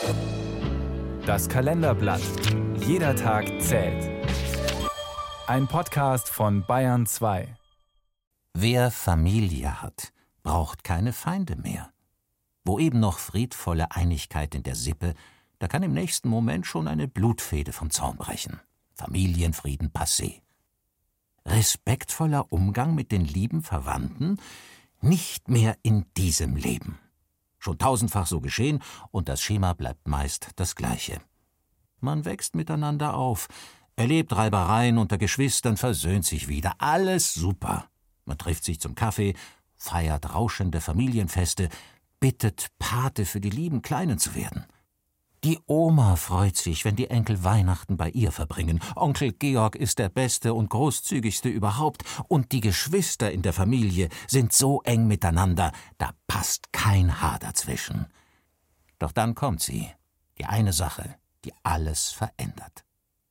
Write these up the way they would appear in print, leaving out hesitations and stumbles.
Das Kalenderblatt. Jeder Tag zählt. Ein Podcast von Bayern 2. Wer Familie hat, braucht keine Feinde mehr. Wo eben noch friedvolle Einigkeit in der Sippe, da kann im nächsten Moment schon eine Blutfehde vom Zaun brechen. Familienfrieden passé. Respektvoller Umgang mit den lieben Verwandten, nicht mehr in diesem Leben. Schon tausendfach so geschehen und das Schema bleibt meist das gleiche. Man wächst miteinander auf, erlebt Reibereien unter Geschwistern, versöhnt sich wieder. Alles super. Man trifft sich zum Kaffee, feiert rauschende Familienfeste, bittet Pate für die lieben Kleinen zu werden. Die Oma freut sich, wenn die Enkel Weihnachten bei ihr verbringen. Onkel Georg ist der Beste und Großzügigste überhaupt. Und die Geschwister in der Familie sind so eng miteinander, da passt kein Haar dazwischen. Doch dann kommt sie, die eine Sache, die alles verändert.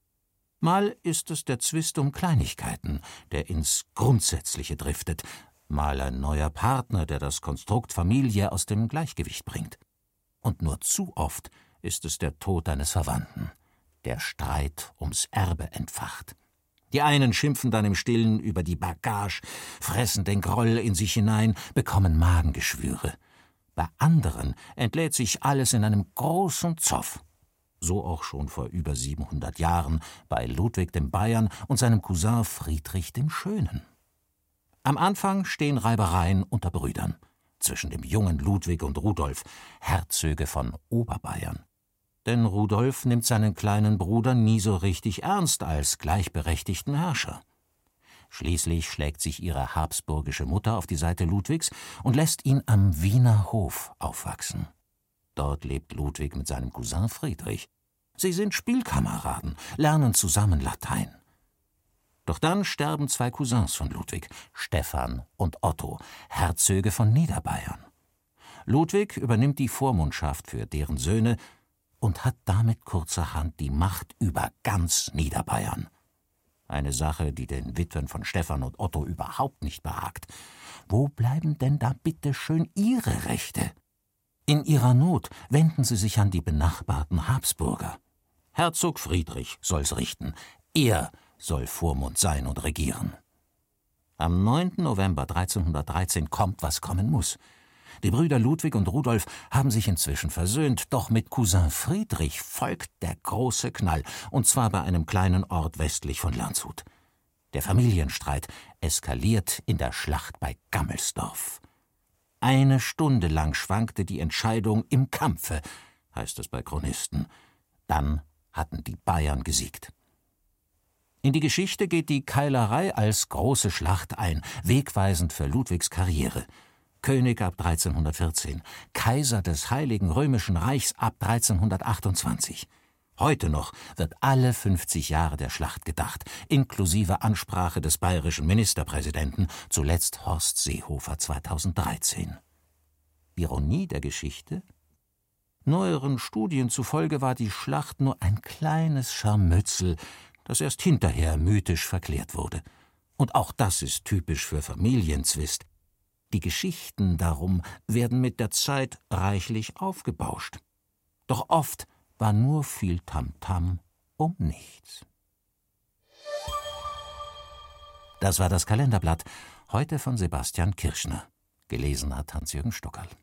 Mal ist es der Zwist um Kleinigkeiten, der ins Grundsätzliche driftet. Mal ein neuer Partner, der das Konstrukt Familie aus dem Gleichgewicht bringt. Und nur zu oft ist es der Tod eines Verwandten, der Streit ums Erbe entfacht. Die einen schimpfen dann im Stillen über die Bagage, fressen den Groll in sich hinein, bekommen Magengeschwüre. Bei anderen entlädt sich alles in einem großen Zoff. So auch schon vor über 700 Jahren bei Ludwig dem Bayern und seinem Cousin Friedrich dem Schönen. Am Anfang stehen Reibereien unter Brüdern, zwischen dem jungen Ludwig und Rudolf, Herzöge von Oberbayern. Denn Rudolf nimmt seinen kleinen Bruder nie so richtig ernst als gleichberechtigten Herrscher. Schließlich schlägt sich ihre habsburgische Mutter auf die Seite Ludwigs und lässt ihn am Wiener Hof aufwachsen. Dort lebt Ludwig mit seinem Cousin Friedrich. Sie sind Spielkameraden, lernen zusammen Latein. Doch dann sterben zwei Cousins von Ludwig, Stephan und Otto, Herzöge von Niederbayern. Ludwig übernimmt die Vormundschaft für deren Söhne und hat damit kurzerhand die Macht über ganz Niederbayern. Eine Sache, die den Witwen von Stephan und Otto überhaupt nicht behagt. Wo bleiben denn da bitte schön ihre Rechte? In ihrer Not wenden sie sich an die benachbarten Habsburger. Herzog Friedrich soll's richten. Er soll Vormund sein und regieren. Am 9. November 1313 kommt, was kommen muss. Die Brüder Ludwig und Rudolf haben sich inzwischen versöhnt, doch mit Cousin Friedrich folgt der große Knall, und zwar bei einem kleinen Ort westlich von Landshut. Der Familienstreit eskaliert in der Schlacht bei Gammelsdorf. 1 Stunde lang schwankte die Entscheidung im Kampfe, heißt es bei Chronisten. Dann hatten die Bayern gesiegt. In die Geschichte geht die Keilerei als große Schlacht ein, wegweisend für Ludwigs Karriere. König ab 1314, Kaiser des Heiligen Römischen Reichs ab 1328. Heute noch wird alle 50 Jahre der Schlacht gedacht, inklusive Ansprache des bayerischen Ministerpräsidenten, zuletzt Horst Seehofer 2013. Ironie der Geschichte? Neueren Studien zufolge war die Schlacht nur ein kleines Scharmützel, das erst hinterher mythisch verklärt wurde. Und auch das ist typisch für Familienzwist. Die Geschichten darum werden mit der Zeit reichlich aufgebauscht. Doch oft war nur viel Tamtam um nichts. Das war das Kalenderblatt, heute von Sebastian Kirschner. Gelesen hat Hans-Jürgen Stockerl.